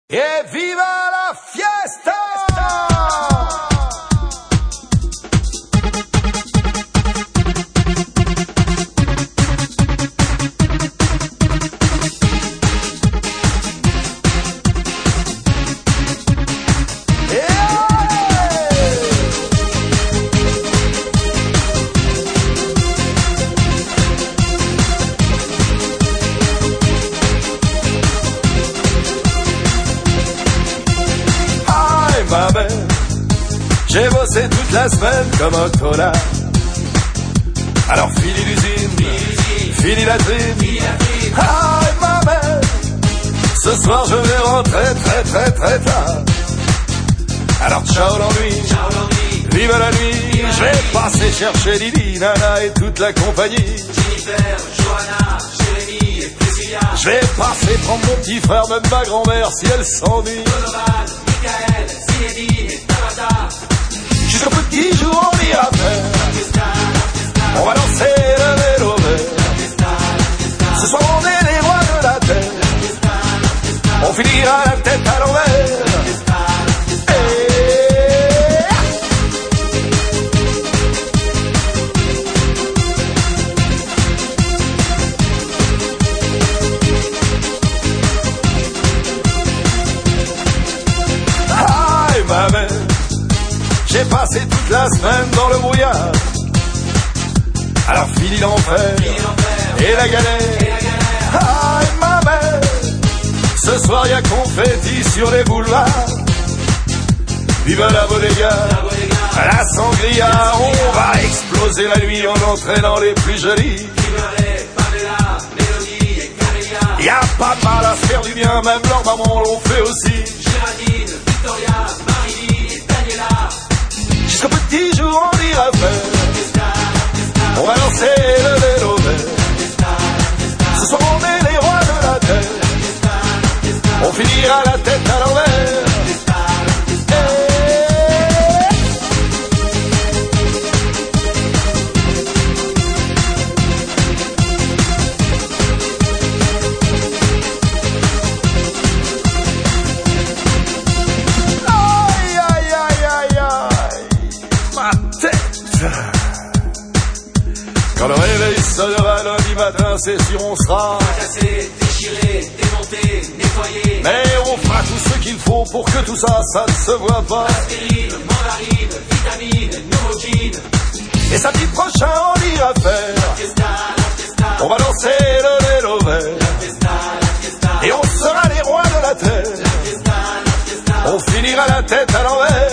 E viva la fiesta! Ma belle, j'ai bossé toute la semaine comme un connard. Alors fini l'usine, fini la dream. Ah, ma belle, ce soir je vais rentrer très tard. Alors ciao l'ennui, vive la nuit. Je vais passer chercher Lily, Nana et toute la compagnie. Jennifer, Johanna, Jérémy et Priscilla. Je vais passer prendre mon petit frère, même ma grand-mère si elle s'ennuie. Donovan, Michael, Zinedine et Tabata. Jusqu'au petit jour on ira faire. On va danser le vélo vert. Ce soir on est les rois de la terre. On finira la tête à l'envers. Ma mère, j'ai passé toute la semaine dans le brouillard. Alors fini l'enfer et la galère. Ah, ma mère, ce soir y a confetti sur les boulevards. Vive la bodega, la sangria. On va exploser la nuit en entraînant les plus jolis. Y a pas de mal à se faire du bien, même leur maman l'ont fait aussi. Géraldine, Victoria, Marie et Daniela. Jusqu'au petit jour on ira faire. On va lancer le vélo vert. Ce soir on est les rois de la terre. On finira la tête à l'envers. Quand le réveil sonnera lundi matin, c'est sûr on sera Cassé, déchiré, démonté, nettoyé. Mais on fera tout ce qu'il faut pour que tout ça, ça ne se voit pas. Aspirine, mandarine, vitamine, nouveau jean. Et samedi prochain on ira faire. On va danser le vélo vert. Et on sera les rois de la terre. On finira la tête à l'envers.